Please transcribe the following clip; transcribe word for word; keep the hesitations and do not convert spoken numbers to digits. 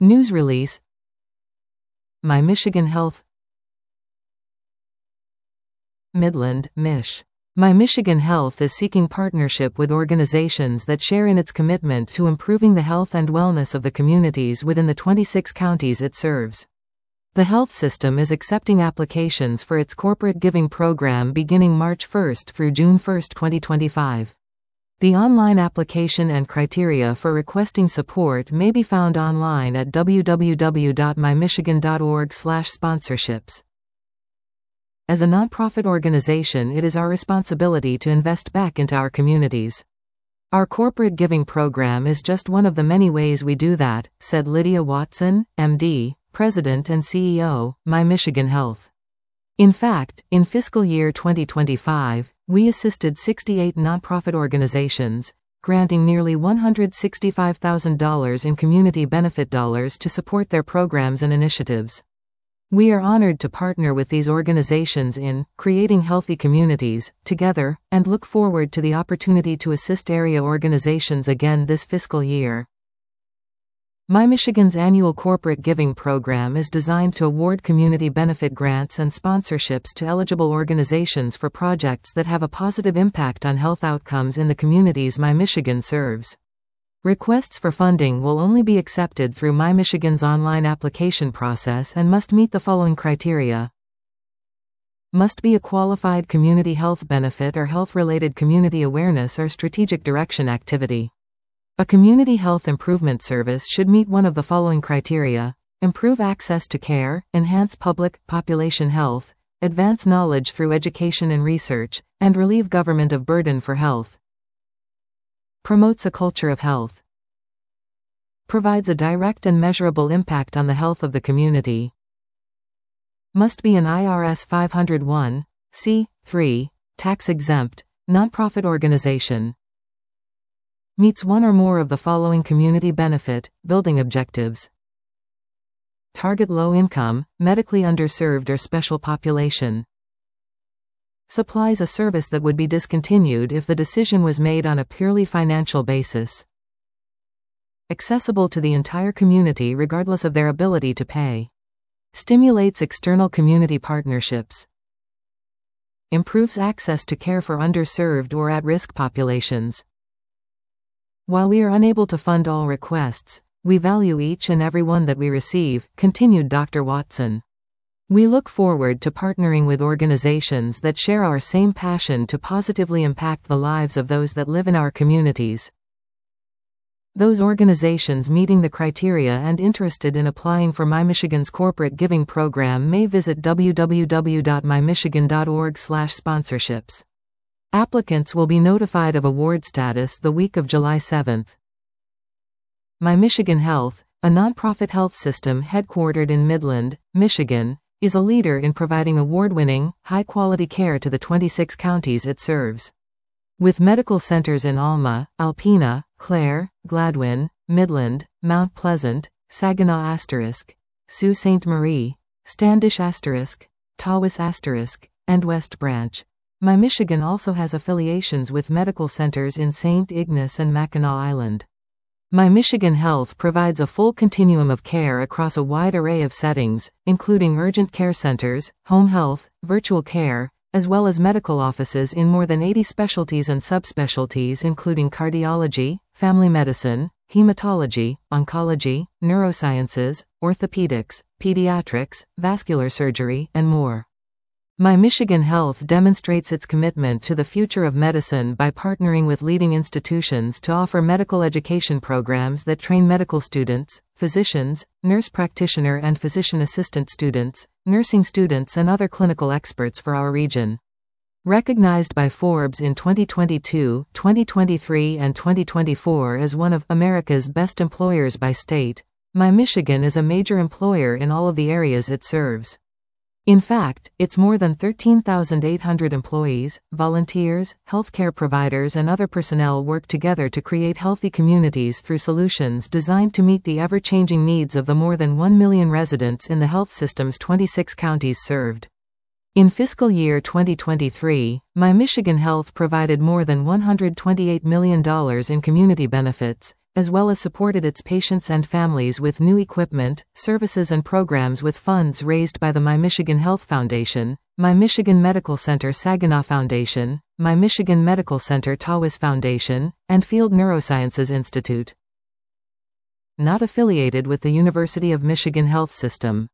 News release. My Michigan Health. Midland, Mich. My Michigan Health is seeking partnership with organizations that share in its commitment to improving the health and wellness of the communities within the twenty-six counties it serves. The health system is accepting applications for its corporate giving program beginning March first through June first, twenty twenty-five. The online application and criteria for requesting support may be found online at w w w dot my michigan dot org slash sponsorships. As a nonprofit organization, it is our responsibility to invest back into our communities. Our corporate giving program is just one of the many ways we do that, said Lydia Watson, M D, President and C E O, My Michigan Health. In fact, in fiscal year twenty twenty-five, we assisted sixty-eight nonprofit organizations, granting nearly one hundred sixty-five thousand dollars in community benefit dollars to support their programs and initiatives. We are honored to partner with these organizations in creating healthy communities together, and look forward to the opportunity to assist area organizations again this fiscal year. My Michigan's annual corporate giving program is designed to award community benefit grants and sponsorships to eligible organizations for projects that have a positive impact on health outcomes in the communities My Michigan serves. Requests for funding will only be accepted through My Michigan's online application process and must meet the following criteria. Must be a qualified community health benefit or health-related community awareness or strategic direction activity. A community health improvement service should meet one of the following criteria: improve access to care, enhance public, population health, advance knowledge through education and research, and relieve government of burden for health. Promotes a culture of health. Provides a direct and measurable impact on the health of the community. Must be an I R S five oh one C three, tax-exempt, nonprofit organization. Meets one or more of the following community benefit, building objectives. Target low income, medically underserved or special population. Supplies a service that would be discontinued if the decision was made on a purely financial basis. Accessible to the entire community regardless of their ability to pay. Stimulates external community partnerships. Improves access to care for underserved or at-risk populations. While we are unable to fund all requests, we value each and every one that we receive, continued Doctor Watson. We look forward to partnering with organizations that share our same passion to positively impact the lives of those that live in our communities. Those organizations meeting the criteria and interested in applying for My Michigan's corporate giving program may visit w w w dot my michigan dot org slash sponsorships. Applicants will be notified of award status the week of July seventh. My Michigan Health, a nonprofit health system headquartered in Midland, Michigan, is a leader in providing award-winning, high-quality care to the twenty-six counties it serves. With medical centers in Alma, Alpena, Clare, Gladwin, Midland, Mount Pleasant, Saginaw asterisk, Sault Ste. Marie, Standish asterisk, Tawas asterisk, and West Branch. My Michigan also has affiliations with medical centers in Saint Ignace and Mackinac Island. My Michigan Health provides a full continuum of care across a wide array of settings, including urgent care centers, home health, virtual care, as well as medical offices in more than eighty specialties and subspecialties including cardiology, family medicine, hematology, oncology, neurosciences, orthopedics, pediatrics, vascular surgery, and more. My Michigan Health demonstrates its commitment to the future of medicine by partnering with leading institutions to offer medical education programs that train medical students, physicians, nurse practitioner and physician assistant students, nursing students and other clinical experts for our region. Recognized by Forbes in twenty twenty-two, twenty twenty-three and twenty twenty-four as one of America's best employers by state, My Michigan is a major employer in all of the areas it serves. In fact, its more than thirteen thousand eight hundred employees, volunteers, healthcare providers and other personnel work together to create healthy communities through solutions designed to meet the ever-changing needs of the more than one million residents in the health system's twenty-six counties served. In fiscal year twenty twenty-three, My Michigan Health provided more than one hundred twenty-eight million dollars in community benefits, as well as supported its patients and families with new equipment, services and programs with funds raised by the My Michigan Health Foundation, My Michigan Medical Center Saginaw Foundation, My Michigan Medical Center Tawas Foundation, and Field Neurosciences Institute. Not affiliated with the University of Michigan Health System.